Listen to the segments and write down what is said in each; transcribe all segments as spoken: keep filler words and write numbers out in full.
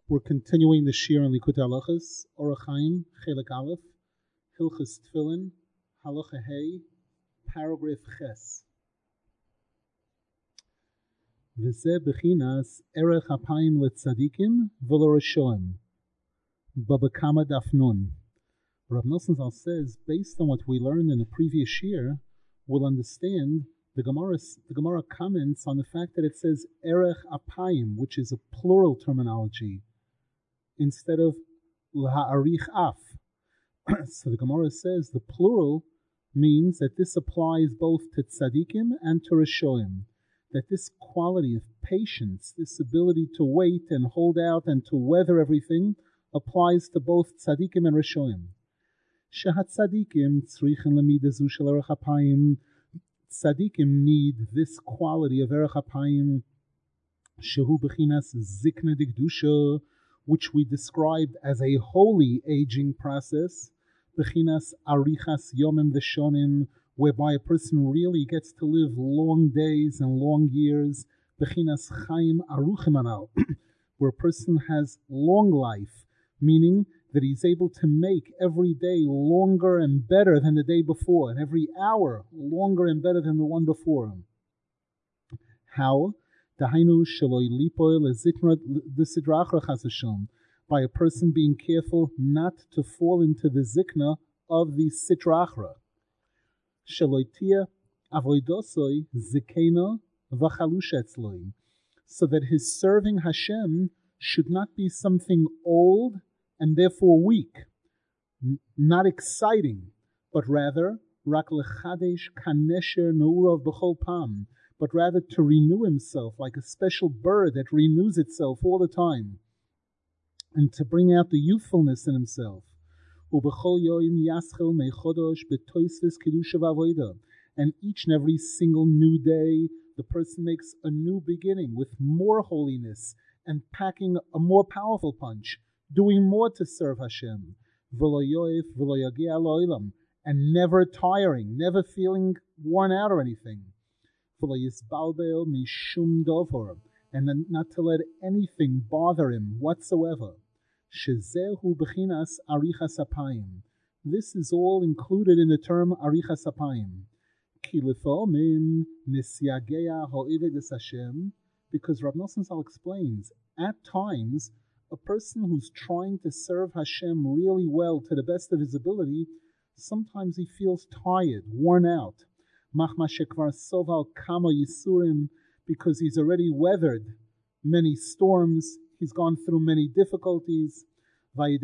We're continuing the Shir in Likutei Halachos, Orach Chaim, Chelik Aleph, Hilchos Tefillin, Halacha Hey, paragraph Ches. V'zeh bechinas erech hapayim letzadikim v'lorashoim, babakama daf nun. Rav Nosson Zal says, based on what we learned in the previous year, we'll understand the Gemara, the Gemara comments on the fact that it says erech apayim, which is a plural terminology, instead of l'ha'arich af. So the Gemara says the plural means that this applies both to tzadikim and to rashoim, that this quality of patience, this ability to wait and hold out and to weather everything, applies to both tzadikim and rashoim. Shehatzadikim tzrichen lemida zu shel erech hapayim. Tzadikim need this quality of erech hapayim, shehu bechinas zikna dikdusha, which we described as a holy aging process, bechinas arichas yomim v'shonim, whereby a person really gets to live long days and long years, bechinas chaim aruchim anal, where a person has long life, meaning that he's able to make every day longer and better than the day before, and every hour longer and better than the one before him. How? Dahainu shaloi lipoy lezikra d'sidra achra chas v'shalom, by a person being careful not to fall into the zikna of the sitra achra. Shaloi tia avoidosoi zikena v'chalusha etzloi, so that his serving Hashem should not be something old and therefore weak, n- not exciting, but rather rak lechadesh kanesher neurav b'chol pam, but rather to renew himself like a special bird that renews itself all the time, and to bring out the youthfulness in himself. Ub'chol yoyim yaschel mechodosh b'toisves kedusha v'avoda, and each and every single new day, the person makes a new beginning with more holiness and packing a more powerful punch, doing more to serve Hashem, v'lo yoif v'lo yagia lo'ilam, and never tiring, never feeling worn out or anything. V'lo yisbalbel mishum dovor, and then not to let anything bother him whatsoever. Shezehu bechinas arichas apayim. This is all included in the term arichas apayim. Ki lefomim nisyageya ho'ived es Hashem, because Rav Nosson Zal explains, at times, a person who's trying to serve Hashem really well to the best of his ability, sometimes he feels tired, worn out. Machma shekvar soval kama yisurim, because he's already weathered many storms, he's gone through many difficulties. And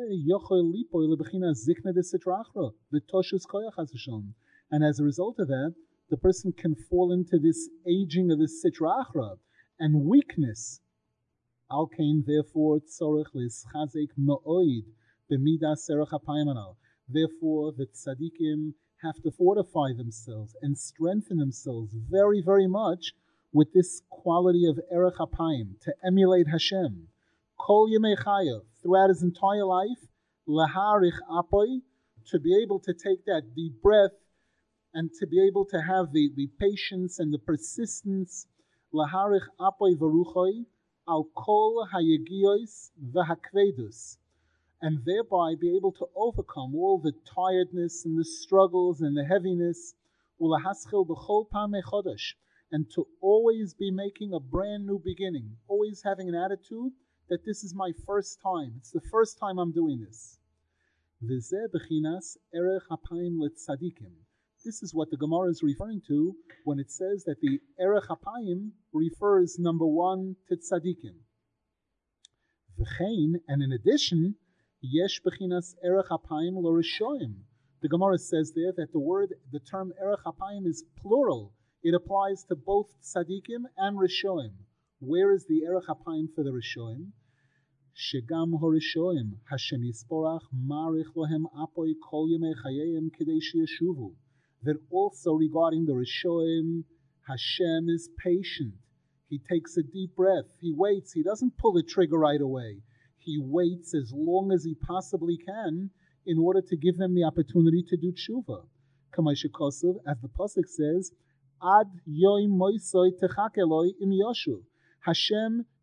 as a result of that, the person can fall into this aging of the sitra achra and weakness. Alkain, therefore, tzorech lischazek ma'oid b'midas erech hapayim anal. Therefore, the tzadikim have to fortify themselves and strengthen themselves very, very much with this quality of erech hapayim, to emulate Hashem. Kol yemei chayav, throughout his entire life, laharich apoy, to be able to take that deep breath and to be able to have the, the patience and the persistence, laharich apoy varuchoi, al kol hayegiyos v'hakvedus, and thereby be able to overcome all the tiredness and the struggles and the heaviness, ulahaschil b'chol pam mechodesh, and to always be making a brand new beginning, always having an attitude that this is my first time, it's the first time I'm doing this. V'zeh bechinas erech hapayim letzadikim. This is what the Gemara is referring to when it says that the erech hapayim refers, number one, to tzadikim. V'chein, and in addition, yesh bechinas erech hapayim l'rishoim. The Gemara says there that the word, the term erech hapayim is plural. It applies to both tzadikim and rishoim. Where is the erech hapayim for the rishoim? Shegam horishoim Hashem yisporach marich lohem apoy kol yemei chayim kedei sheyeshuvu. That also regarding the rishoim, Hashem is patient. He takes a deep breath. He waits. He doesn't pull the trigger right away. He waits as long as he possibly can in order to give them the opportunity to do tshuva. Kamay shekosov, as the pasuk says, Ad yoim moisoi techakeloi im yoshu. Hashem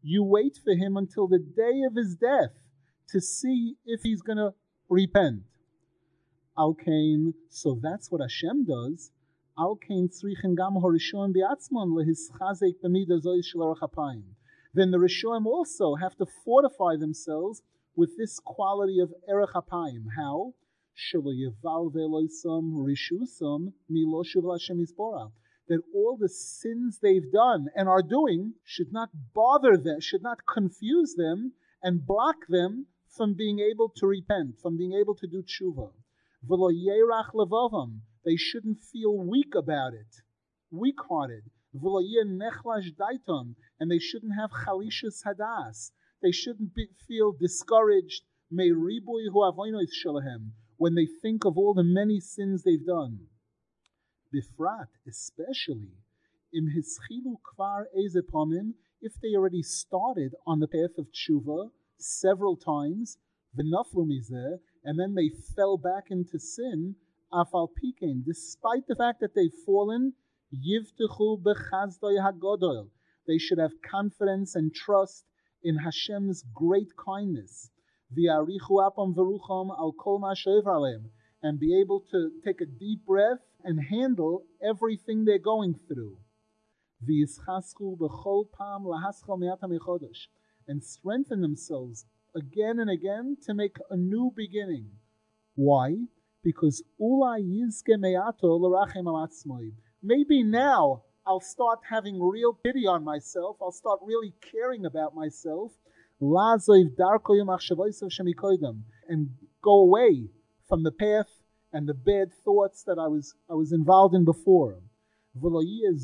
You wait for him until the day of his death to see if he's going to repent. Al kain, so that's what Hashem does. Al kain tzrichen gam harishon biatzmon lehischazek b'midah zois shel orach hapayim. Then the Rishonim also have to fortify themselves with this quality of erech hapayim. How? Shelo yeval ve'loisam rishusam milo shuv Hashem yisborah. That all the sins they've done and are doing should not bother them, should not confuse them and block them from being able to repent, from being able to do tshuva. V'lo yerach levavam. They shouldn't feel weak about it, weak-hearted. V'lo yeh nechlash daiton. And they shouldn't have chalishus hadas. They shouldn't be, feel discouraged me ribui hu avonos shalahem when they think of all the many sins they've done. Bifrat, especially, im hischilu kvar ezepomim, if they already started on the path of tshuva several times, v'naflu mizeh, and then they fell back into sin, afal pikein, despite the fact that they've fallen, yivtechu bechazdoi hagodol, they should have confidence and trust in Hashem's great kindness, v'yarichu apam v'rucham al kol ma she'over aleim, and be able to take a deep breath and handle everything they're going through. V'yischaschu b'chol pam lahaschal me'ata mechodesh, and strengthen themselves again and again to make a new beginning. Why? Because ulai yizke me'ato l'rachem al atzmoi. Maybe now I'll start having real pity on myself. I'll start really caring about myself. And go away from the path and the bad thoughts that I was I was involved in before. And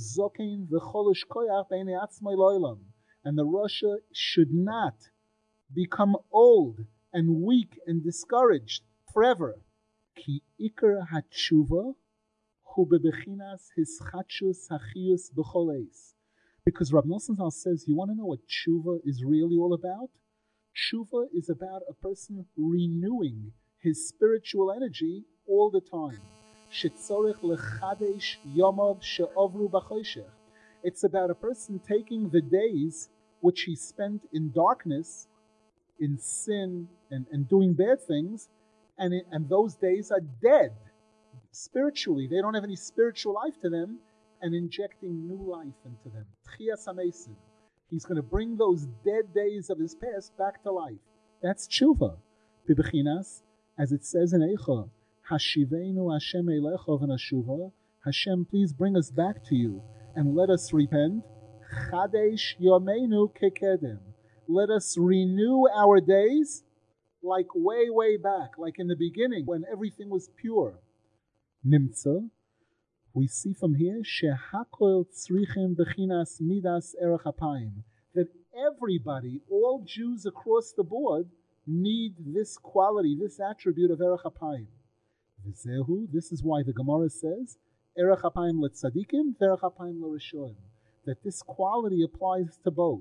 the Rasha should not become old and weak and discouraged forever. Ki ikar hatshuva hu bebechinas hischachus hachius b'chol eis. Because Rav Nosson Zal says, you want to know what tshuva is really all about? Tshuva is about a person renewing his spiritual energy all the time. Shetzorech lechadesh yomav she'ovru b'choshech. It's about a person taking the days which he spent in darkness, in sin, and, and doing bad things, and, it, and those days are dead. Spiritually, they don't have any spiritual life to them, and injecting new life into them. Tchias HaMesim. He's going to bring those dead days of his past back to life. That's tshuva. Bibechinas, as it says in Eicha, Hashivenu Hashem Eilecha v'nashuva. Hashem, please bring us back to you and let us repent. Chadesh Yomeinu kekedem. Let us renew our days like way, way back, like in the beginning when everything was pure. Nimtza, we see from here, Shehakol tzrichim bechinas midas erech hapayim, that everybody, all Jews across the board, need this quality, this attribute of erech hapayim. V'zehu, this is why the Gemara says, erech hapayim letzadikim, erech hapayim lerishonim, that this quality applies to both.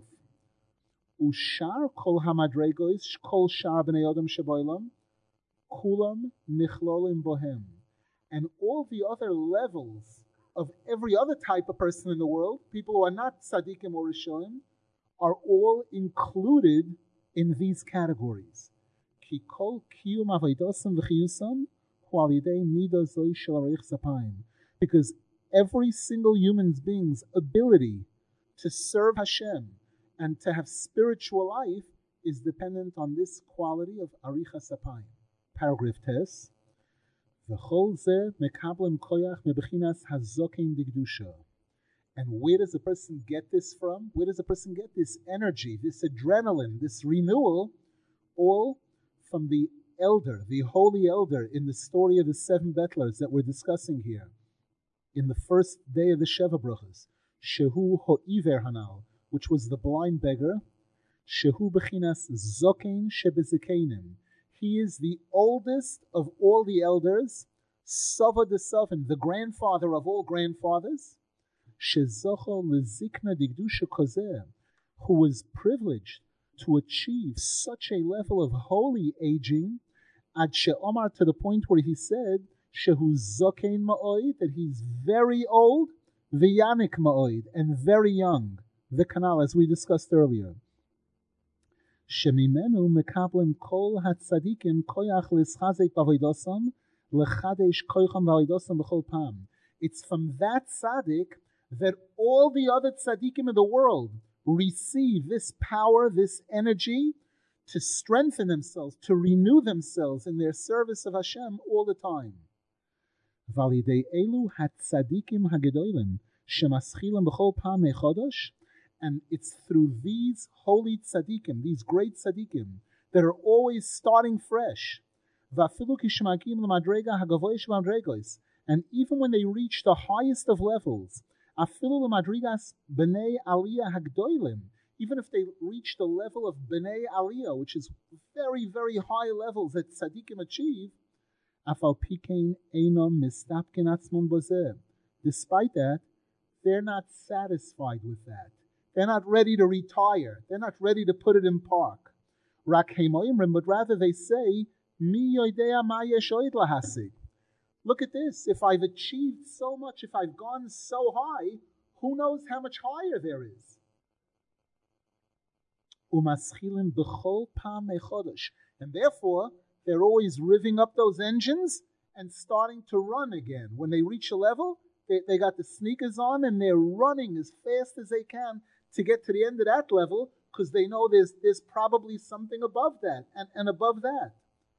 Ushar kol hamadregos, kol shar b'nei adam sheboilam, kulam nichlolim bohem. And all the other levels of every other type of person in the world, people who are not tzaddikim or rishonim, are all included in these categories. Ki kol kiyum avodosim v'chiyusam hu al yidei midah zoi shel arich zapayim. Because every single human being's ability to serve Hashem and to have spiritual life is dependent on this quality of arichas zapayim. Paragraph Tes. And where does a person get this from? Where does a person get this energy, this adrenaline, this renewal? All from the elder, the holy elder in the story of the seven Betlers that we're discussing here. In the first day of the Sheva Brachos, Shehu Ho'iver Hanal, which was the blind beggar, Shehu Bechinas Zokein Shebezekeinim. He is the oldest of all the elders, Sava de Savin, the grandfather of all grandfathers, Shezocho Lezikna Digdusha Kozeh, who was privileged to achieve such a level of holy aging, Ad She'omar, to the point where he said, Shehu Zokein Ma'oid, that he's very old, V'yanik Ma'oid, and very young, the canal, as we discussed earlier. Shemimenu mekablim kol hatzadikim koyach lischazek b'avoidosam lechadesh koycham b'avoidosam b'chol pam. It's from that tzaddik that all the other tzaddikim of the world receive this power, this energy, to strengthen themselves, to renew themselves in their service of Hashem all the time. Validei elu hatzadikim hagedolim shemaschilim b'chol pam mechodosh. And it's through these holy tzaddikim, these great tzaddikim, that are always starting fresh. And even when they reach the highest of levels, even if they reach the level of Bnei Aliyah, which is very, very high levels that tzaddikim achieve, despite that, they're not satisfied with that. They're not ready to retire. They're not ready to put it in park. But rather they say, look at this. If I've achieved so much, if I've gone so high, who knows how much higher there is? And therefore, they're always revving up those engines and starting to run again. When they reach a level, they, they got the sneakers on and they're running as fast as they can to get to the end of that level, because they know there's there's probably something above that and, and above that.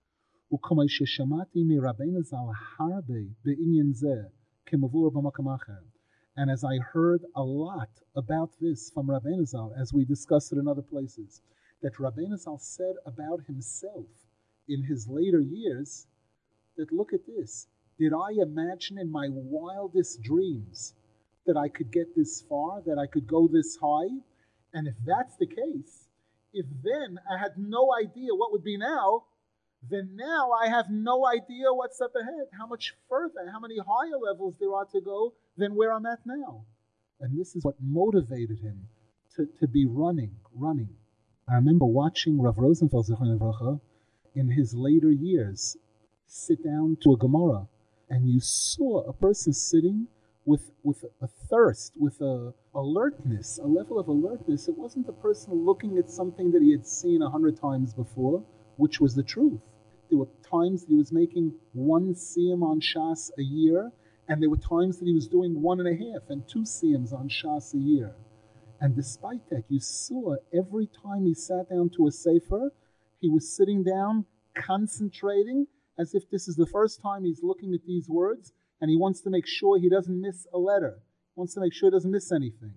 And as I heard a lot about this from Rabbeinu Zal, as we discussed it in other places, that Rabbeinu Zal said about himself in his later years, that look at this, did I imagine in my wildest dreams that I could get this far, that I could go this high? And if that's the case, if then I had no idea what would be now, then now I have no idea what's up ahead, how much further, how many higher levels there are to go than where I'm at now. And this is what motivated him to, to be running, running. I remember watching Rav Rosenfeld Zichron Livracha in his later years sit down to a Gemara, and you saw a person sitting with with a thirst, with a alertness, a level of alertness. It wasn't the person looking at something that he had seen a hundred times before, which was the truth. There were times that he was making one siyum on Shas a year, and there were times that he was doing one and a half and two siyums on Shas a year. And despite that, you saw every time he sat down to a sefer, he was sitting down, concentrating, as if this is the first time he's looking at these words, and he wants to make sure he doesn't miss a letter. He wants to make sure he doesn't miss anything.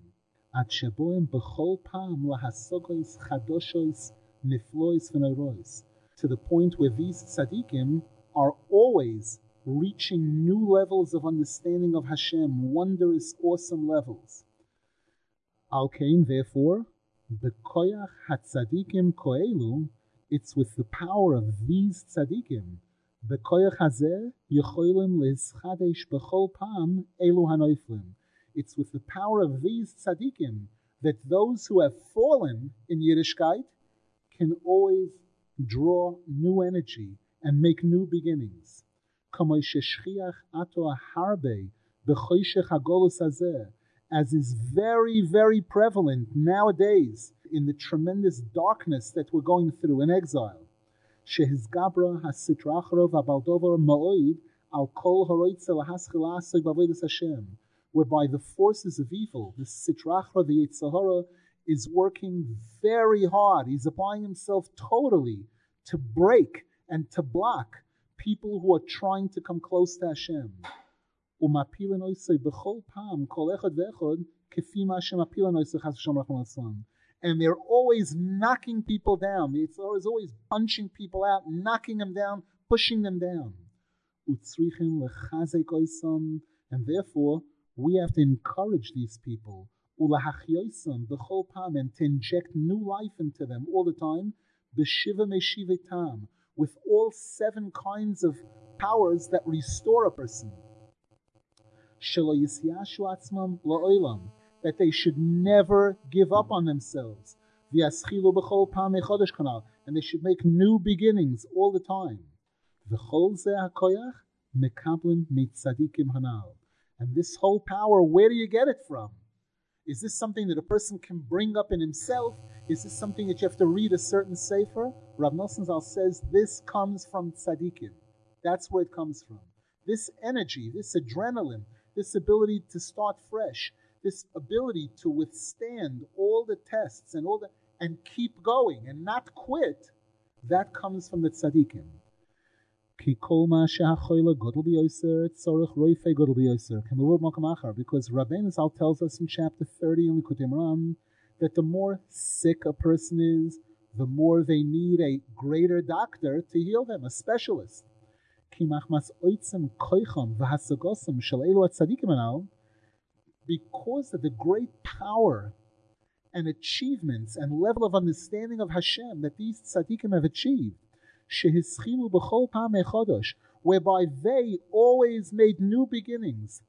To the point where these tzaddikim are always reaching new levels of understanding of Hashem, wondrous, awesome levels. Al Kain, therefore, b'koyach hatzadikim koelu, it's with the power of these tzaddikim, b'koyach hazeh yecholim leischadesh b'chol pam elu hanoiflim. It's with the power of these tzaddikim that those who have fallen in Yiddishkeit can always draw new energy and make new beginnings. As is very, very prevalent nowadays in the tremendous darkness that we're going through in exile. Whereby the forces of evil, the Sitrachra, the Yetzer Hara, is working very hard. He's applying himself totally to break and to block people who are trying to come close to Hashem. And they're always knocking people down. The Yetzer Hara is always punching people out, knocking them down, pushing them down. And therefore, we have to encourage these people, and to inject new life into them all the time, with all seven kinds of powers that restore a person. That they should never give up on themselves. And they should make new beginnings all the time. And this whole power, where do you get it from? Is this something that a person can bring up in himself? Is this something that you have to read a certain sefer? Rav Nosson Zal says this comes from tzaddikim. That's where it comes from. This energy, this adrenaline, this ability to start fresh, this ability to withstand all the tests and all the and keep going and not quit, that comes from the tzaddikim. Because Rabbeinu Zal tells us in chapter thirty in Likutei Moharan that the more sick a person is, the more they need a greater doctor to heal them, a specialist. Because of the great power and achievements and level of understanding of Hashem that these tzaddikim have achieved, whereby they always made new beginnings,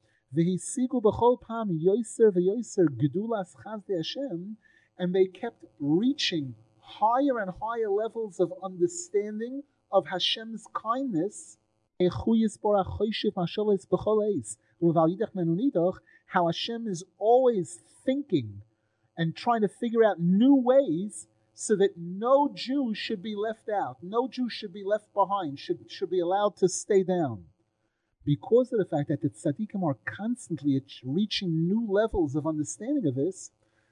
and they kept reaching higher and higher levels of understanding of Hashem's kindness, how Hashem is always thinking and trying to figure out new ways so that no Jew should be left out, no Jew should be left behind, should, should be allowed to stay down. Because of the fact that the tzaddikim are constantly reaching new levels of understanding of this,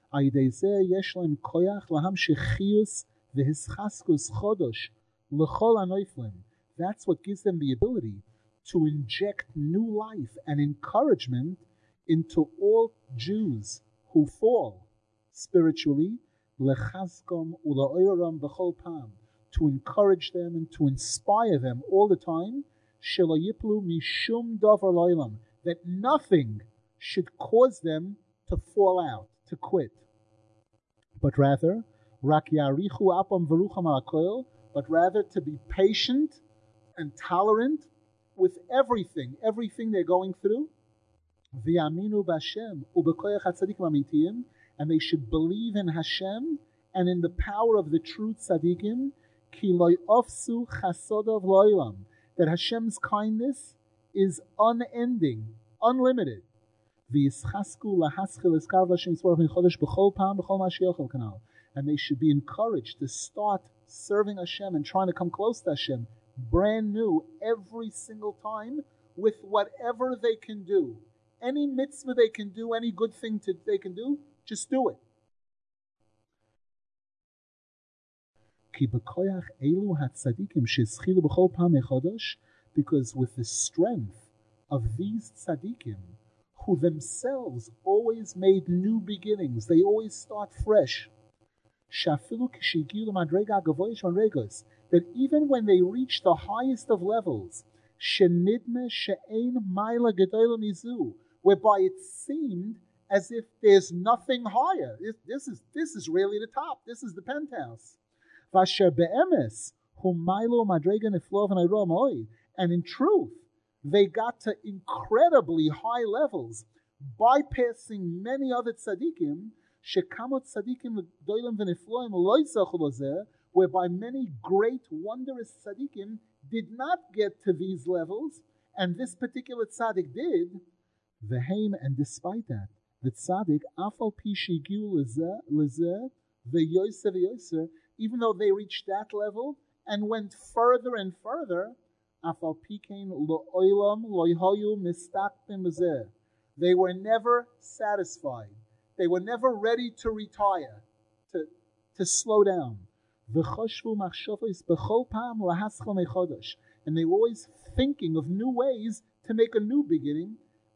that's what gives them the ability to inject new life and encouragement into all Jews who fall spiritually, lechazkom ula'oram b'chol pam, to encourage them and to inspire them all the time, shelo yiplu mishum davar lo'olam, that nothing should cause them to fall out, to quit, but rather rak yarichu apam v'rucham ha'kol, but rather to be patient and tolerant with everything, everything they're going through. V'yaminu b'Hashem u'b'koyach hatzadikim amitiyim, and they should believe in Hashem and in the power of the true tzaddikim, ki lo ofsu chasodov lo'olam, that Hashem's kindness is unending, unlimited. V'yischasku lahaschil eskarv Hashem yisborach min chodesh b'chol pam b'chol mashiach kanal, and they should be encouraged to start serving Hashem and trying to come close to Hashem, brand new every single time, with whatever they can do. Any mitzvah they can do, any good thing to, they can do, just do it. Because with the strength of these tzaddikim, who themselves always made new beginnings, they always start fresh, that even when they reach the highest of levels, whereby it seemed as if there's nothing higher. This, this is this is really the top. This is the penthouse. And in truth, they got to incredibly high levels, bypassing many other tzaddikim, whereby many great, wondrous tzaddikim did not get to these levels, and this particular tzaddik did. V'heim, and despite that, the tzaddik, afal pi shigiu lezeh v'yoser v'yoser, even though they reached that level and went further and further, afal pi kein lo'olam lo'hoyu mistakpim b'zeh, they were never satisfied. They were never ready to retire, to, to slow down. V'choshvu machshavos b'chol pam lahaschal mechodosh, and they were always thinking of new ways to make a new beginning.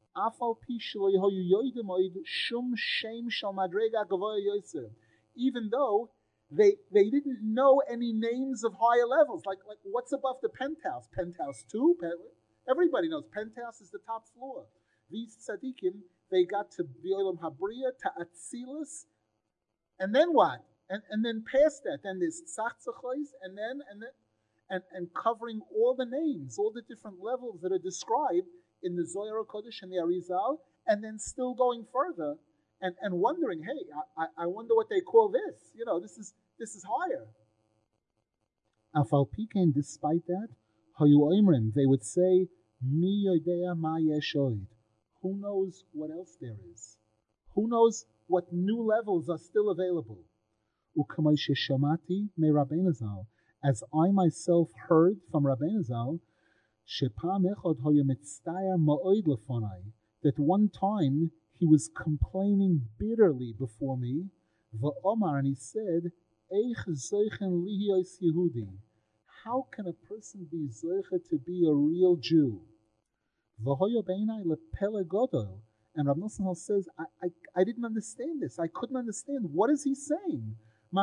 Even though they they didn't know any names of higher levels, like like what's above the penthouse? Penthouse two? Everybody knows penthouse is the top floor. These tzaddikim, they got to B'olam Habriya, to Atzilus, and then what? And and then past that, then there's Tzachtzachos, and then and then and, and covering all the names, all the different levels that are described in the Zohar HaKodesh and the Arizal, and then still going further and, and wondering, hey, I, I wonder what they call this. You know, this is this is higher. Afal Pikein, despite that, Hayu Oimrim, they would say, Mi Yodea Ma Yeshoid. Who knows what else there is? Who knows what new levels are still available. U'kamay sheshamati me Rabbeinu Zal, as I myself heard from Rabbeinu Zal, shepam echad hoya mitztayar ma'od lefonai, that one time he was complaining bitterly before me, va'omar, and he said, Eich zoichen lihiyos Yehudi, how can a person be zoicha to be a real Jew? V'hoya beinai lepele godol, and Rav Nosson says, I, I, I didn't understand this. I couldn't understand. What is he saying?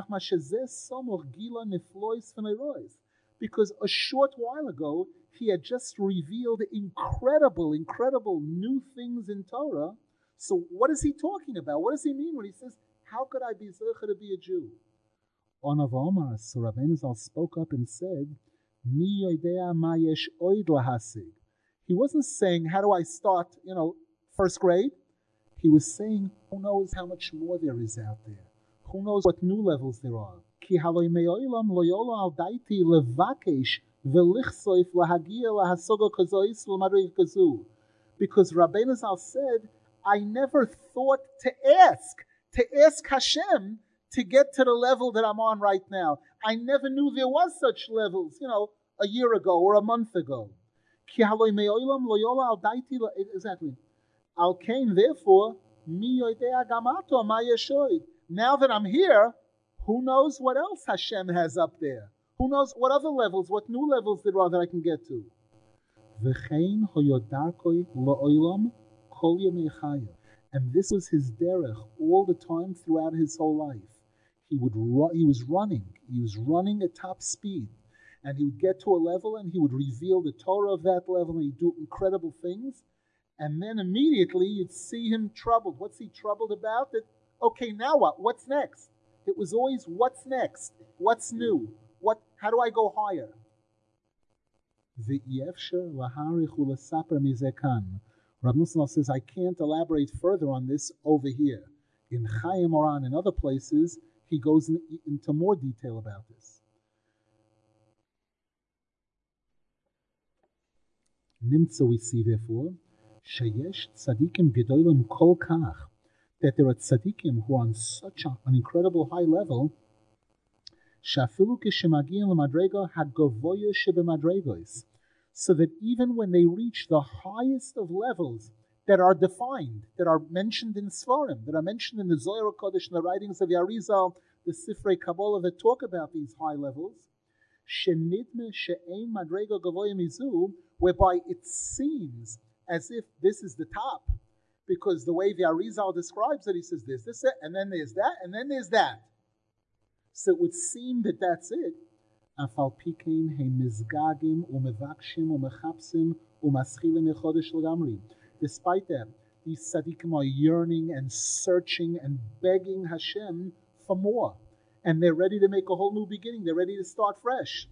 Because a short while ago, he had just revealed incredible, incredible new things in Torah. So what is he talking about? What does he mean when he says, how could I be zocha to be a Jew? Onav Omar, so Rabbeinu Zal spoke up and said, Mi yodea ma yesh oid lahasig. He wasn't saying, how do I start, you know, first grade? He was saying, who knows how much more there is out there? Who knows what new levels there are? Ki haloi me'olam lo yolo al daiti levakesh velichsoif lahagia lahasoga kazois l'madrig kazu. Because Rabbeinu Zal said, I never thought to ask, to ask Hashem to get to the level that I'm on right now. I never knew there was such levels, you know, a year ago or a month ago. Ki haloi me'olam lo yolo al daiti, exactly. Al kain, therefore, mi yoidea gamato ma yeshoid. Now that I'm here, who knows what else Hashem has up there? Who knows what other levels, what new levels there are that I can get to? V'chein hoyodarkoi la'olam kol yemei chaya. And this was his derech all the time throughout his whole life. He would ru- he was running. He was running at top speed. And he would get to a level and he would reveal the Torah of that level and he'd do incredible things. And then immediately you'd see him troubled. What's he troubled about? That, okay, now what? What's next? It was always, what's next? What's new? What? How do I go higher? Rav Nosson says, I can't elaborate further on this over here. In Chayei Moharan and other places, he goes in, into more detail about this. Nimtza, we see therefore, sheyesh tzadikim gedolim kol kach, that there are tzadikim who are on such a, an incredible high level, shafilu kishemagiyin l'madrega hagavoya shebemadregos, so that even when they reach the highest of levels that are defined, that are mentioned in Sfarim, that are mentioned in the Zohar Kodesh and the writings of Yarizal, the Sifrei Kabbalah that talk about these high levels, shenidme she'ein madrega gavoya mizu, whereby it seems as if this is the top, because the way the Arizal describes it, he says there's this, and then there's that, and then there's that. So it would seem that that's it. Afal pikein he mizgagim umevakshim umechapsim umaschilim yechodesh l'gamri. Despite that, these tzaddikim are yearning and searching and begging Hashem for more, and they're ready to make a whole new beginning. They're ready to start fresh.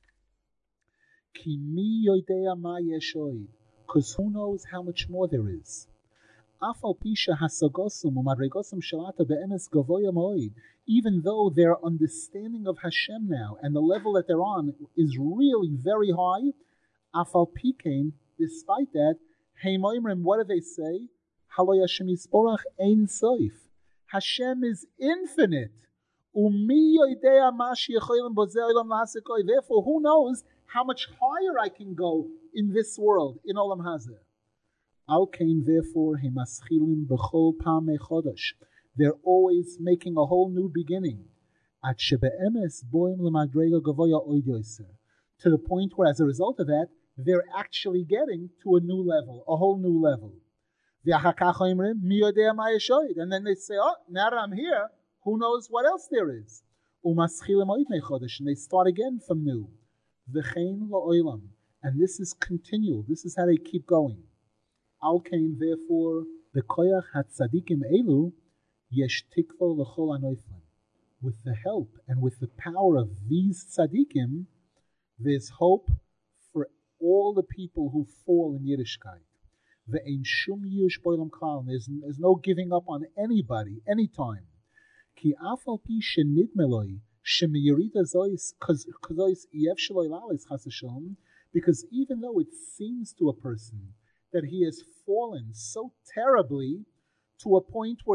Ki mi yoidea ma yeshoid, because who knows how much more there is. Afal pisha hasagosum umadregosum shalata be'emes gavoya moed. Even though their understanding of Hashem now and the level that they're on is really very high, afal pikein, despite that, heimoimrim, what do they say? Halo Hashem yisporach ein soif. Hashem is infinite. Umi yoidea ma sheyecholim bozeh olam lahasekoi. Therefore, who knows how much higher I can go in this world, in Olam Hazeh. Al kain, therefore, he maschilim b'chol pamei chodesh. They're always making a whole new beginning. At shebe'emes boim l'madrega gavoya oid yoser. To the point where, as a result of that, they're actually getting to a new level, a whole new level. V'achakach oimrim mi yodea ma yeshoid. And then they say, oh, now that I'm here, who knows what else there is? Umaschilim oid mei chodesh. And they start again from new. V'chein la'olam. And this is continual. This is how they keep going. Al kain, therefore, the koyach hatzadikim elu yesh tikvo l'chol anoiflim. With the help and with the power of these tzadikim, there's hope for all the people who fall in Yiddishkeit. Ve'ein shum yush boilam klal. There's there's no giving up on anybody, anytime. Ki afal pi shenidmeloi shemiyirita zois kazois yev shaloi lalis chas v'shalom. Because even though it seems to a person that he has fallen so terribly to a point where he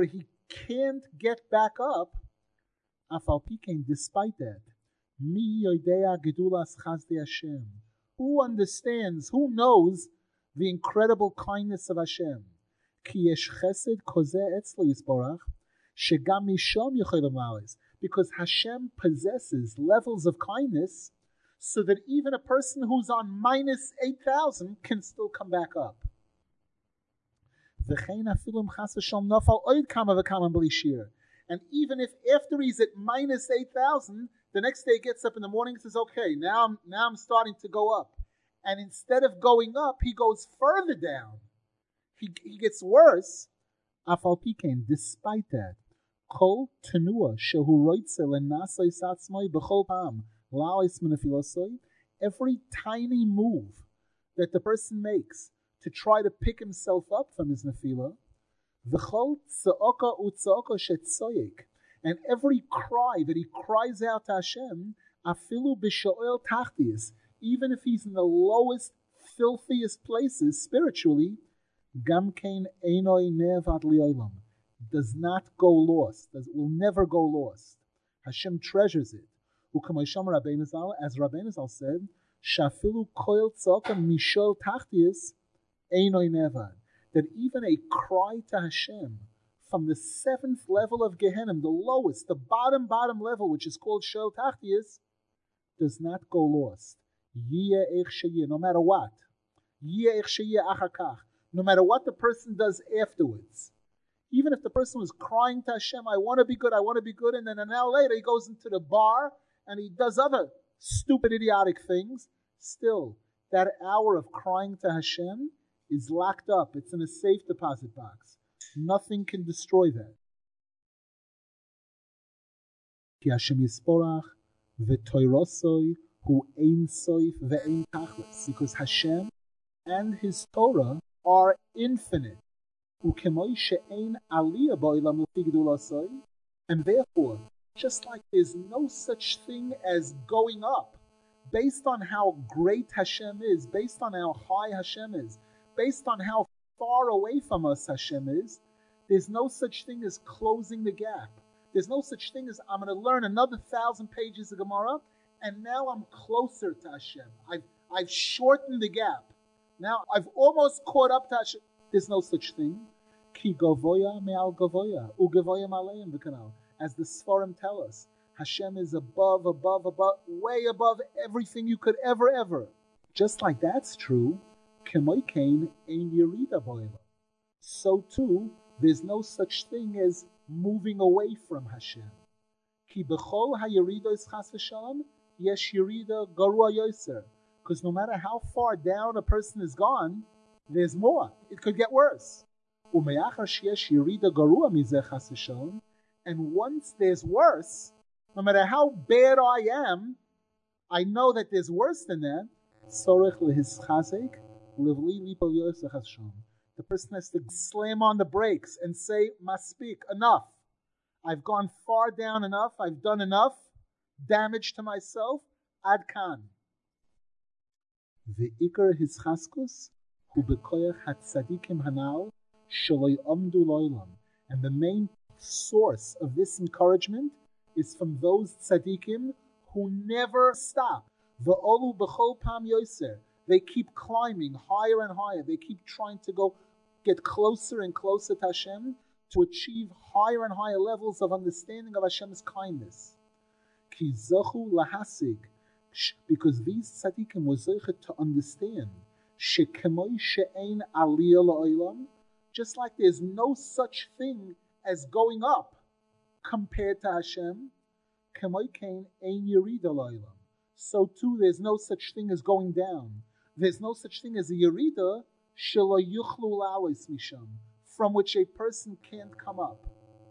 can't get back up, afal pikein, despite that. Mi yoidea gedulas chasdei Hashem. Who understands, who knows the incredible kindness of Hashem? Ki yesh chesed kozeh etzlo yisborach, shegam mishom yochel lamalis. Because Hashem possesses levels of kindness so that even a person who's on minus eight thousand can still come back up. And even if after he's at minus eight thousand, the next day he gets up in the morning and says, okay, now I'm, now I'm starting to go up. And instead of going up, he goes further down. He, he gets worse. Despite that, Kol tenua shehu roitze lenasai satzmai b'chol pam la'ois menefilosoi. Every tiny move that the person makes to try to pick himself up from his nefila, v'chol tza'oka u'tza'oka shetzoyek, and every cry that he cries out to Hashem, afilu b'sho'el tachtis, even if he's in the lowest, filthiest places spiritually, gam kein einoi nevad li'olam, does not go lost, does, will never go lost. Hashem treasures it. As Rabbeinu Zal said, Shafilu koil tzaka mishol tachtius einoi nevad, that even a cry to Hashem from the seventh level of Gehenna, the lowest, the bottom, bottom level, which is called shol tachtius, does not go lost. Yeh eich sheyeh, no matter what. Yeh eich sheyeh achar kach, no matter what the person does afterwards. Even if the person was crying to Hashem, I want to be good, I want to be good, and then an hour later he goes into the bar and he does other stupid, idiotic things, still, that hour of crying to Hashem is locked up. It's in a safe deposit box. Nothing can destroy that. Ki Hashem yisporach v'toirosoi hu ein soif ve'ein tachlis. Because Hashem and His Torah are infinite. And therefore, just like there's no such thing as going up, based on how great Hashem is, based on how high Hashem is, based on how far away from us Hashem is, there's no such thing as closing the gap. There's no such thing as I'm going to learn another thousand pages of Gemara, and now I'm closer to Hashem. I've, I've shortened the gap. Now I've almost caught up to Hashem. There's no such thing. Ki gavoya me'al gavoya, ugavoya maleim v'kanal. As the Sfarim tell us, Hashem is above, above, above, way above everything you could ever, ever. Just like that's true, k'moy kain ein yerida bo'ela. So too, there's no such thing as moving away from Hashem. Ki b'chol ha'yeridos chas v'shalom, yesh yerida garua yoser. Because no matter how far down a person has gone, there's more. It could get worse. And once there's worse, no matter how bad I am, I know that there's worse than that. The person has to slam on the brakes and say, Maspik, enough. I've gone far down enough. I've done enough damage to myself. Ad kan. The ikar hischaskus. And the main source of this encouragement is from those tzaddikim who never stop. They keep climbing higher and higher. They keep trying to go get closer and closer to Hashem to achieve higher and higher levels of understanding of Hashem's kindness. Because these tzaddikim were zeichet to understand just like there's no such thing as going up compared to Hashem, so too there's no such thing as going down. There's no such thing as a yerida from which a person can't come up.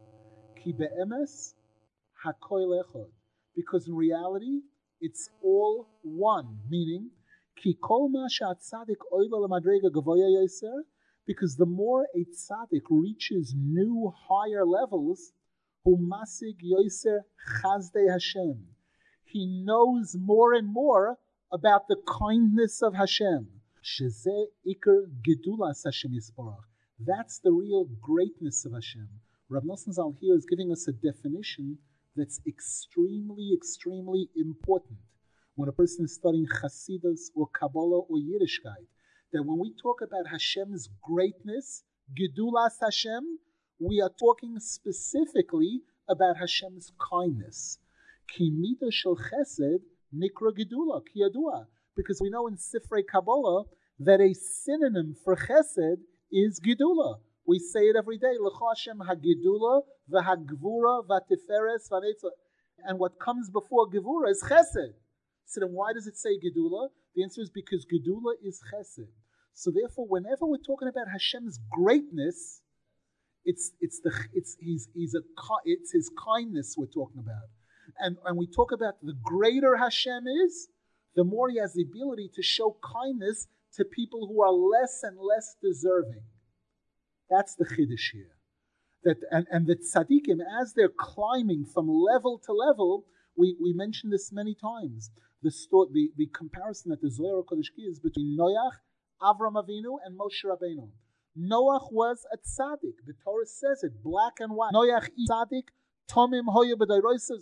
Because in reality, it's all one, meaning because the more a tzaddik reaches new, higher levels, he knows more and more about the kindness of Hashem. That's the real greatness of Hashem. Rav Nosson Zal here is giving us a definition that's extremely, extremely important when a person is studying Chassidus or Kabbalah or Yiddishkeit. That when we talk about Hashem's greatness, Gedulas Hashem, we are talking specifically about Hashem's kindness. Ki mida shel chesed nikra gedula, ki yadua. Because we know in Sifrei Kabbalah that a synonym for chesed is gedula. We say it every day. L'cha Hashem hagedula v'hagvura v'tiferes v'netzah. And what comes before gevura is chesed. So then why does it say gedula? The answer is because gedula is chesed. So therefore, whenever we're talking about Hashem's greatness, it's it's the it's he's he's a it's his kindness we're talking about. And and we talk about the greater Hashem is, the more he has the ability to show kindness to people who are less and less deserving. That's the chiddush here. That and, and the tzaddikim, as they're climbing from level to level, we, we mentioned this many times. The, sto- the the comparison that the Zohar Kodesh gives between Noach, Avram Avinu, and Moshe Rabbeinu. Noach was a tzaddik. The Torah says it, black and white. Noach tzaddik, tomim hoya b'dayroisav.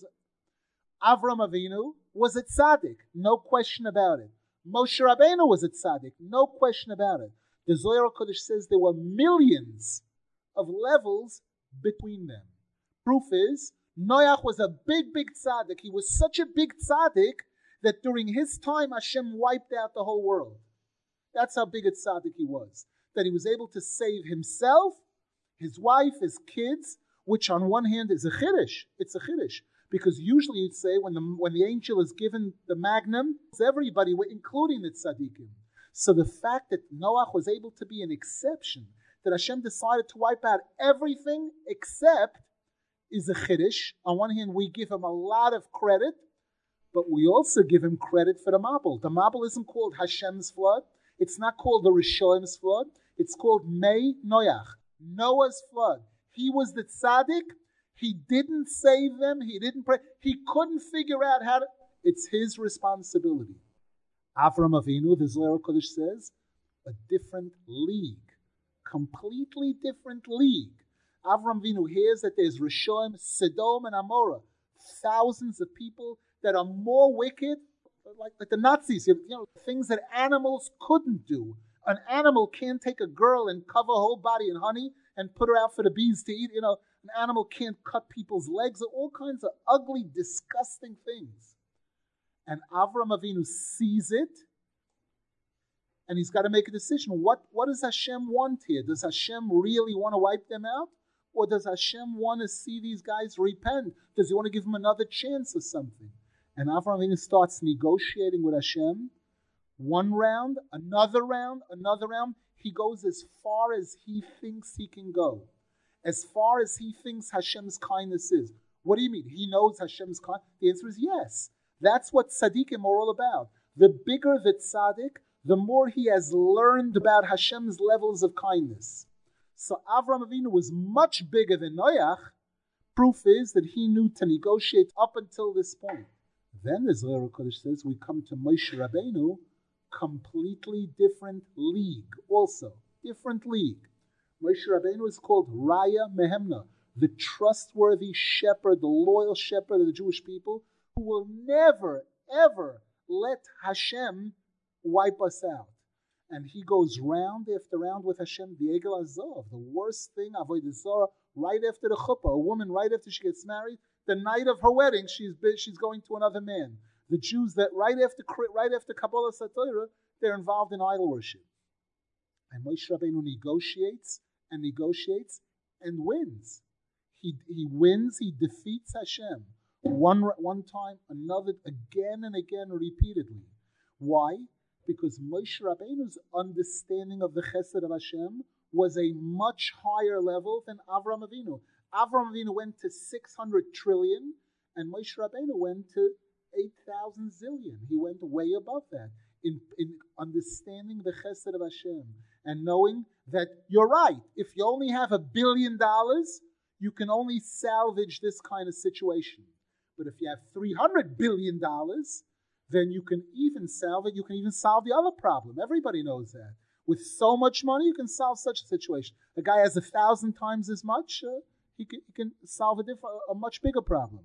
Avram Avinu was a tzaddik, no question about it. Moshe Rabbeinu was a tzaddik, no question about it. The Zohar Kodesh says there were millions of levels between them. Proof is, Noach was a big, big tzaddik. He was such a big tzaddik that during his time Hashem wiped out the whole world. That's how big a tzaddik he was. That he was able to save himself, his wife, his kids, which on one hand is a chiddush. It's a chiddush. Because usually you'd say when the when the angel is given the magnum, it's everybody, including the tzaddikim. So the fact that Noach was able to be an exception, that Hashem decided to wipe out everything except, is a chiddush. On one hand, we give him a lot of credit, but we also give him credit for the Mabul. The Mabul isn't called Hashem's flood. It's not called the Rishoim's flood. It's called Mei Noach, Noah's flood. He was the tzaddik. He didn't save them. He didn't pray. He couldn't figure out how to. It's his responsibility. Avram Avinu, the Zohar Kodesh says, a different league. Completely different league. Avram Avinu hears that there's Rishoim, Sodom, and Amorah. Thousands of people that are more wicked, like, like the Nazis, you know, things that animals couldn't do. An animal can't take a girl and cover her whole body in honey and put her out for the bees to eat. You know, an animal can't cut people's legs, all kinds of ugly, disgusting things. And Avram Avinu sees it, and he's got to make a decision. What, what does Hashem want here? Does Hashem really want to wipe them out? Or does Hashem want to see these guys repent? Does he want to give them another chance or something? And Avram Avinu starts negotiating with Hashem. One round, another round, another round. He goes as far as he thinks he can go. As far as he thinks Hashem's kindness is. What do you mean? He knows Hashem's kindness? The answer is yes. That's what tzaddikim are all about. The bigger the tzaddik, the more he has learned about Hashem's levels of kindness. So Avram Avinu was much bigger than Noach. Proof is that he knew to negotiate up until this point. Then the Zohar Kodesh says we come to Moshe Rabbeinu, completely different league also. Different league. Moshe Rabbeinu is called Raya Mehemna, the trustworthy shepherd, the loyal shepherd of the Jewish people, who will never, ever let Hashem wipe us out. And he goes round after round with Hashem, the Egel Azov, the worst thing, Avodah Zarah, right after the chuppah, a woman right after she gets married, the night of her wedding, she's she's going to another man. The Jews that right after right after Kabbalah Satorah, they're involved in idol worship. And Moshe Rabbeinu negotiates and negotiates and wins. He he wins, he defeats Hashem. One, one time, another, again and again, repeatedly. Why? Because Moshe Rabbeinu's understanding of the chesed of Hashem was a much higher level than Avram Avinu. Avram Avinu went to six hundred trillion, and Moshe Rabbeinu went to eight thousand zillion. He went way above that in, in understanding the chesed of Hashem and knowing that you're right. If you only have a billion dollars, you can only salvage this kind of situation. But if you have three hundred billion dollars, then you can even solve it. You can even solve the other problem. Everybody knows that. With so much money, you can solve such a situation. A guy has a thousand times as much, uh, he can, he can solve a different, a much bigger problem.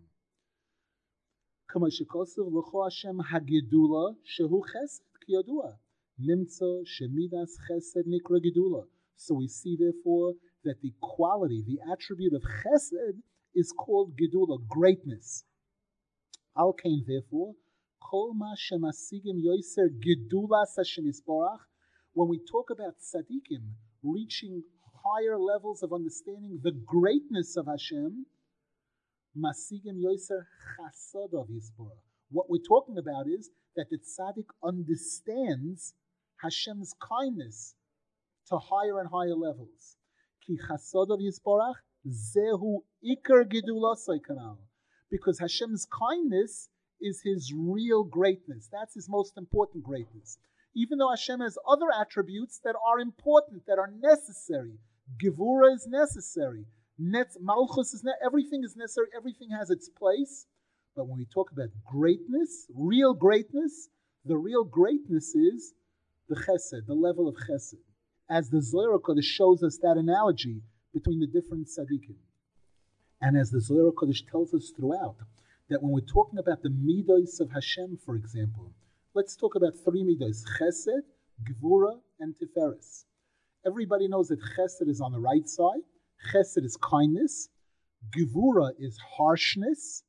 Kama shekosiv l'cho Hashem hagedula shehu chesed kiyadua. Nimtza shemidas chesed nikra gedula. So we see, therefore, that the quality, the attribute of chesed is called gedula, greatness. Al kain, therefore, kol ma shemasigim yoiser gedulas Hashem yisborach. When we talk about tzaddikim reaching higher levels of understanding the greatness of Hashem, masigim yoiser chasadav yisborach. What we're talking about is that the tzaddik understands Hashem's kindness to higher and higher levels. Ki chasadav yisborach zehu ikar gedulasai kanal. Because Hashem's kindness is His real greatness. That's His most important greatness. Even though Hashem has other attributes that are important, that are necessary. Gevura is necessary. Netz, Malchus is ne- everything is necessary. Everything has its place. But when we talk about greatness, real greatness, the real greatness is the chesed, the level of chesed. As the Zohar Kodesh shows us that analogy between the different tzaddikim. And as the Zohar Kodesh tells us throughout, that when we're talking about the midos of Hashem, for example, let's talk about three midos: chesed, gevura, and tiferes. Everybody knows that chesed is on the right side. Chesed is kindness. Gevura is harshness.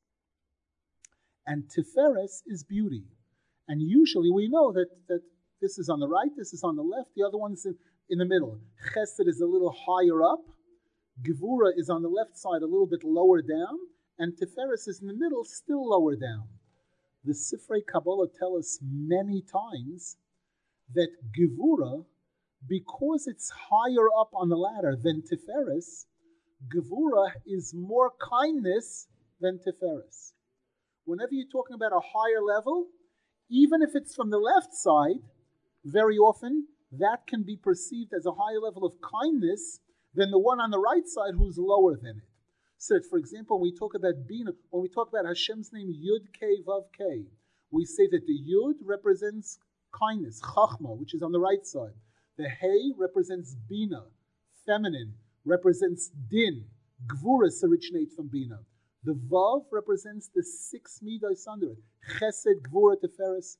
And tiferes is beauty. And usually we know that, that this is on the right, this is on the left, the other one's in, in the middle. Chesed is a little higher up. Gevura is on the left side, a little bit lower down. And tiferes is in the middle, still lower down. The Sifrei Kabbalah tell us many times that Gevura, because it's higher up on the ladder than Tiferes, Gevura is more kindness than Tiferes. Whenever you're talking about a higher level, even if it's from the left side, very often that can be perceived as a higher level of kindness than the one on the right side who's lower than it. So that, for example, when we talk about Bina, when we talk about Hashem's name Yud Kei Vav Kei, we say that the Yud represents kindness, Chachma, which is on the right side. The Hey represents Bina, feminine, represents Din. Gvuras originates from Bina. The Vav represents the six midos under it. Chesed, Gvura, Tiferes.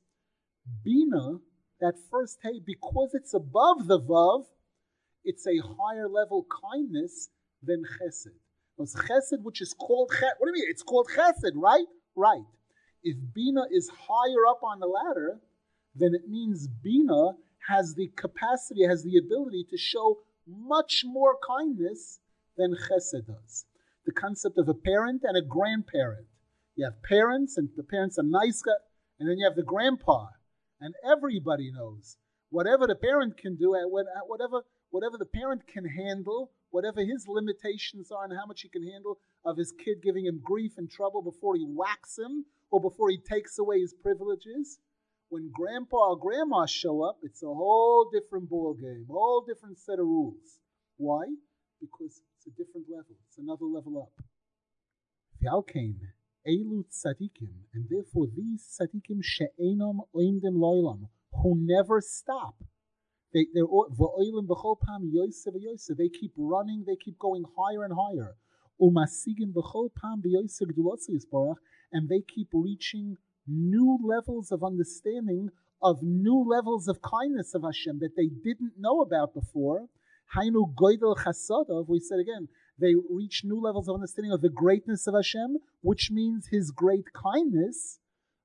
Bina, that first Hey, because it's above the Vav, it's a higher level kindness than Chesed. Because Chesed, which is called Chesed, what do you mean? It's called Chesed, right? Right. If Bina is higher up on the ladder, then it means Bina has the capacity, has the ability to show much more kindness than Chesed does. The concept of a parent and a grandparent. You have parents, and the parents are nice guys, and then you have the grandpa. And everybody knows whatever the parent can do, whatever whatever the parent can handle, whatever his limitations are and how much he can handle of his kid giving him grief and trouble before he whacks him or before he takes away his privileges. When grandpa or grandma show up, it's a whole different ball game, a whole different set of rules. Why? Because it's a different level. It's another level up. V'alkein, elu tzadikim, and therefore these tzadikim she'enam oimdim loilam, who never stop. They, they're v'oilim b'chol pam yoyse v'yoyse. They keep running. They keep going higher and higher. Umasigim b'chol pam v'yoyse g'dulotze yisborach, and they keep reaching new levels of understanding of new levels of kindness of Hashem that they didn't know about before. Hainu goydel chasadav. We said again, they reach new levels of understanding of the greatness of Hashem, which means His great kindness.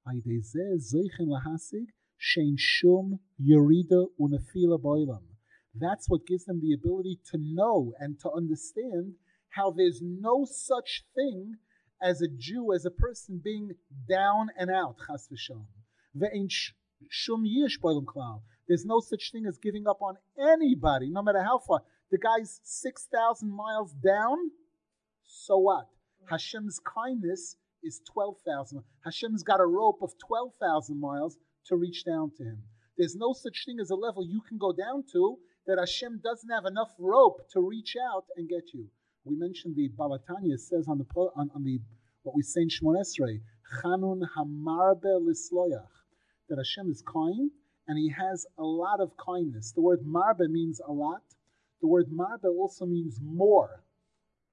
Shein shum yerida unefila boilam. That's what gives them the ability to know and to understand how there's no such thing as a Jew, as a person being down and out. Chas v'shalom. Ve'ein shum yish boilam klal. There's no such thing as giving up on anybody, no matter how far. The guy's six thousand miles down. So what? Hashem's kindness is twelve thousand. Hashem's got a rope of twelve thousand miles to reach down to Him. There's no such thing as a level you can go down to that Hashem doesn't have enough rope to reach out and get you. We mentioned the Balatanya says on the on, on the what we say in Shemon Esrei, Chanun Hamarbe Lisloyach, that Hashem is kind and He has a lot of kindness. The word Marbe means a lot. The word Marbe also means more.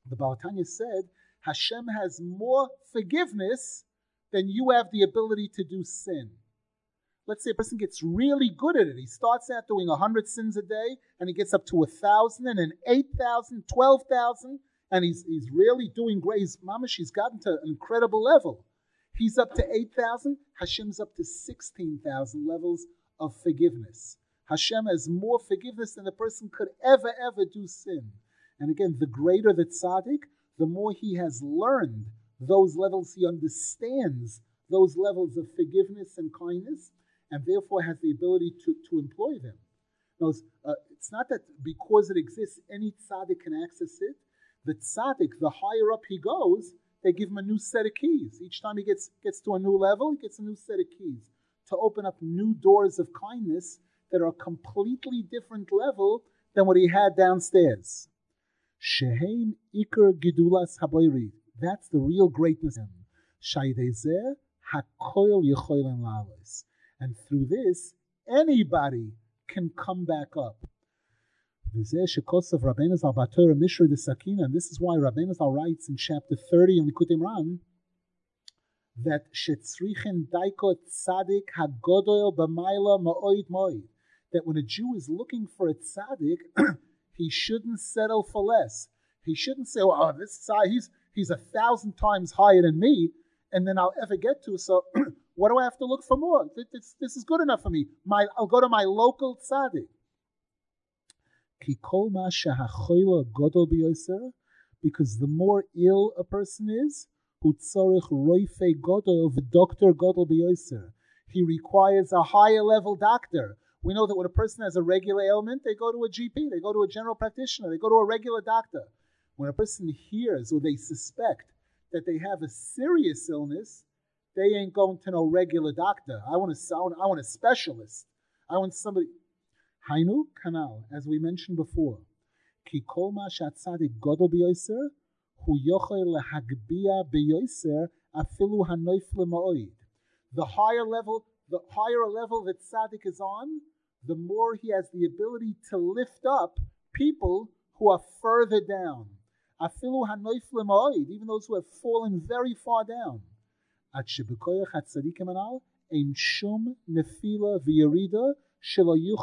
The Baal Tanya said, Hashem has more forgiveness than you have the ability to do sin. Let's say a person gets really good at it. He starts out doing one hundred sins a day, and he gets up to one thousand, and then eight thousand, twelve thousand, and he's he's really doing great. He's, mamash, he's gotten to an incredible level. He's up to eight thousand. Hashem's up to sixteen thousand levels of forgiveness. Hashem has more forgiveness than the person could ever, ever do sin. And again, the greater the tzaddik, the more he has learned those levels, he understands those levels of forgiveness and kindness, and therefore has the ability to, to employ them. Now, uh, it's not that because it exists, any tzaddik can access it. The tzaddik, the higher up he goes, they give him a new set of keys. Each time he gets, gets to a new level, he gets a new set of keys to open up new doors of kindness that are a completely different level than what he had downstairs. Shehem Iker Gidulas Haboiri. That's the real greatness. Shaydezeh Hakoil Yechoilen Lalos. And through this, anybody can come back up. And this is why Rabbeinu Zal writes in chapter thirty in Likutei Moharan that shetzrichen daikot tzadik hagodoil b'mayla ma'oid moed. That when a Jew is looking for a tzaddik, he shouldn't settle for less. He shouldn't say, "Oh, this tzaddik, he's he's a thousand times higher than me, and then I'll ever get to. So, what do I have to look for more? This, this is good enough for me. My, I'll go to my local tzaddik." Because the more ill a person is, he requires a higher level doctor. We know that when a person has a regular ailment, they go to a G P, they go to a general practitioner, they go to a regular doctor. When a person hears or they suspect that they have a serious illness, they ain't going to no regular doctor. I want a, I want a specialist. I want somebody. Hainu kanal, as we mentioned before. Ki kol ma shatzadik godol b'yoser, hu yochel lehagbia b'yoser afilu hanoifle ma'oid. The higher level, the higher level that tzaddik is on, the more he has the ability to lift up people who are further down. Afilu hanoifle ma'oid, even those who have fallen very far down. At shebekoyach hatzadikim anal, ein shum nefila v'yerida, to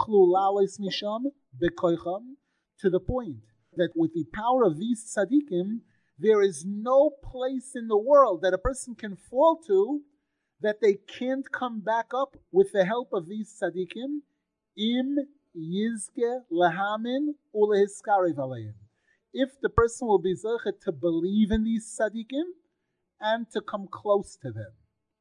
the point that with the power of these tzaddikim, there is no place in the world that a person can fall to that they can't come back up with the help of these tzaddikim. Im yizke lahamin ulehiskarev aleim. If the person will be zeichet to believe in these tzaddikim and to come close to them.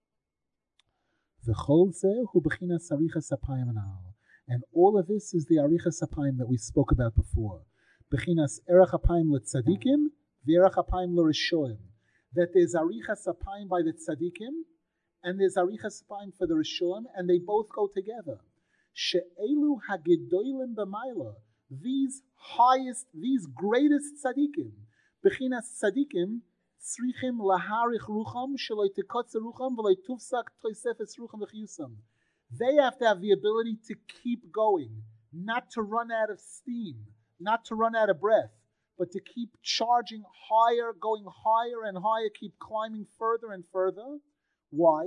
And all of this is the Arichas Apayim that we spoke about before. Bechinas Erech Apayim leTzadikim, v'Erech Apayim leRishoim. That there's Arichas Apayim by the Tzadikim, and there's Arichas Apayim for the Rishoim, and they both go together. She'elu hagedolim b'mayla. These highest, these greatest Tzadikim. Bechinas Tzadikim, tzrichim laharich rucham, sheloi tekotze rucham, v'loi tufsak toisefes rucham v'chiyusam. They have to have the ability to keep going, not to run out of steam, not to run out of breath, but to keep charging higher, going higher and higher, keep climbing further and further. Why?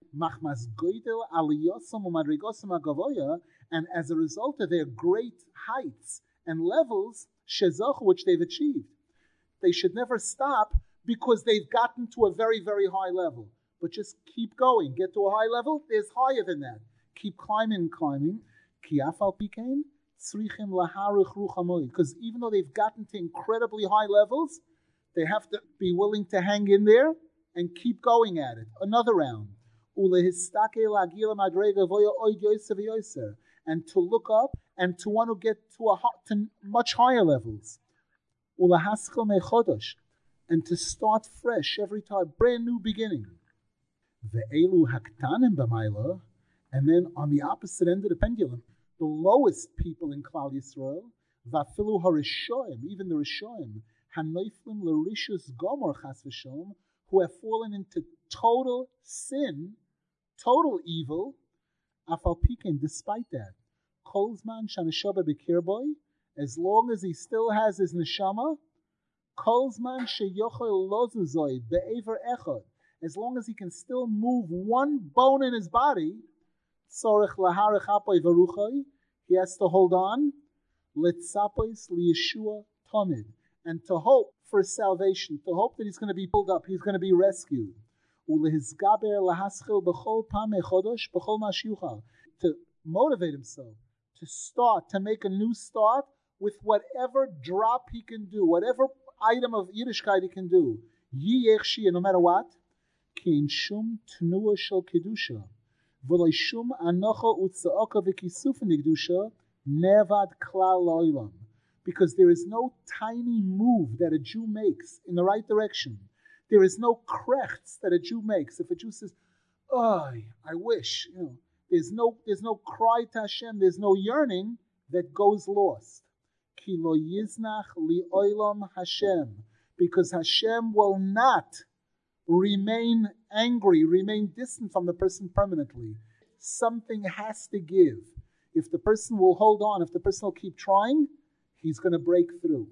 And as a result of their great heights and levels, which they've achieved. They should never stop because they've gotten to a very, very high level. But just keep going. Get to a high level, there's higher than that. Keep climbing and climbing. Because even though they've gotten to incredibly high levels, they have to be willing to hang in there and keep going at it. Another round. And to look up and to want to get to, a, to much higher levels. And to start fresh every time. Brand new beginning. Ve'elu haktanim b'mayla, and then on the opposite end of the pendulum, the lowest people in Klal Yisrael, va'afilu harishoim, even the rishoim, hanoiflim l'rishus gomor chas v'sholom, who have fallen into total sin, total evil, afal pikein, despite that, kol zman shaneshaba b'kirboy, as long as he still has his neshama, Kolzman sheyochel lozuzoid be'ever echad. As long as he can still move one bone in his body, tzorech laharech apoy veruchoy, he has to hold on, litzapos liyeshua tomid, and to hope for salvation, to hope that he's going to be pulled up, he's going to be rescued. Ulehizgaber lahaschil b'chol pam echodosh b'chol mashyuchal, to motivate himself, to start, to make a new start with whatever drop he can do, whatever item of Yiddishkeit he can do. Yiyech shia, no matter what, ki in shum tnua shel kedusha, v'lo shum anocha utza'oka v'kisuf nigdusha, nevad klal lo'ilam. Because there is no tiny move that a Jew makes in the right direction. There is no krechts that a Jew makes. If a Jew says, "Oh, I wish," you know, there's no, there's no cry to Hashem. There's no yearning that goes lost. Ki lo yiznach li olam Hashem, because Hashem will not remain angry, remain distant from the person permanently. Something has to give. If the person will hold on, if the person will keep trying, he's going to break through.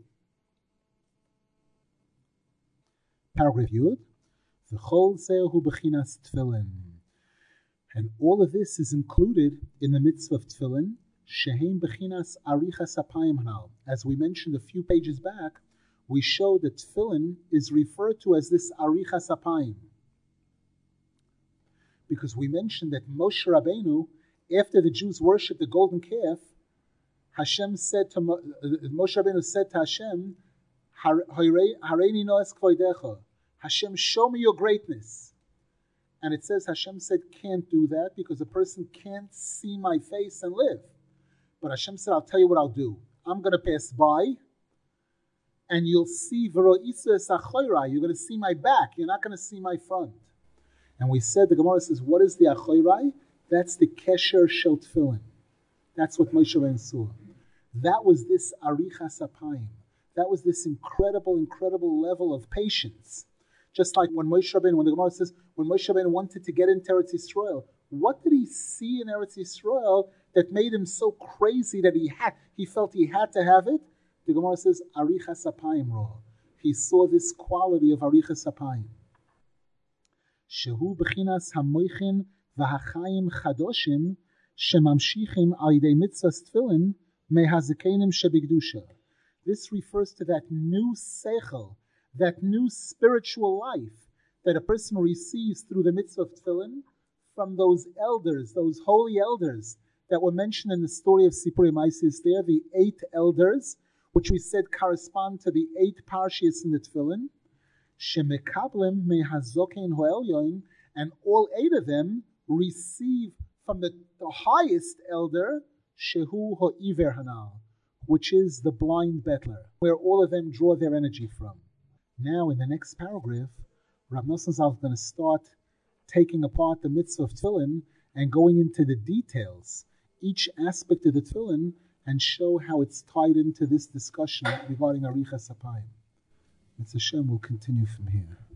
Paragraph Yud. V'chol zehu b'chinas tefillin. And all of this is included in the mitzvah of tefillin, shehem b'chinas arichas apayim hanal. As we mentioned a few pages back, we showed that tefillin is referred to as this arichas apayim. Because we mentioned that Moshe Rabbeinu, after the Jews worshipped the golden calf, Hashem said to Moshe Rabbeinu said to Hashem, "Hareini noes kvodecha." Hashem, show me your greatness. And it says Hashem said, can't do that because a person can't see my face and live. But Hashem said, I'll tell you what I'll do. I'm going to pass by, and you'll see v'ro'isu es achoyrai. You're going to see my back. You're not going to see my front. And we said, the Gemara says, what is the achoyrai? That's the kesher shel tefillin. That's what Moshe Rabbeinu saw. That was this arichas apayim. That was this incredible, incredible level of patience. Just like when Moshe Rabbeinu, when the Gemara says, when Moshe Rabbeinu wanted to get into Eretz Yisrael, what did he see in Eretz Yisrael that made him so crazy that he had, he felt he had to have it? The Gemara says, arichas apayim ra. He saw this quality of arichas apayim. Shehu b'chinas hamoichin v'hachayim chadoshim shemamshichim al yidei mitzvahs tefillin mehazikenim shebigdusha. This refers to that new seichel, that new spiritual life that a person receives through the mitzvah of tefillin from those elders, those holy elders that were mentioned in the story of Sipurei Maisis there, the eight elders, which we said correspond to the eight parshias in the tefillin, shemekablim mehazokein ho'elyoin, and all eight of them receive from the, the highest elder, shehu ho'iver hanal, which is the blind bettler, where all of them draw their energy from. Now, in the next paragraph, Rav Nosson Zal is going to start taking apart the mitzvah of tefillin and going into the details, each aspect of the tefillin, and show how it's tied into this discussion regarding arichas apayim. Mitzvah Hashem will continue from here.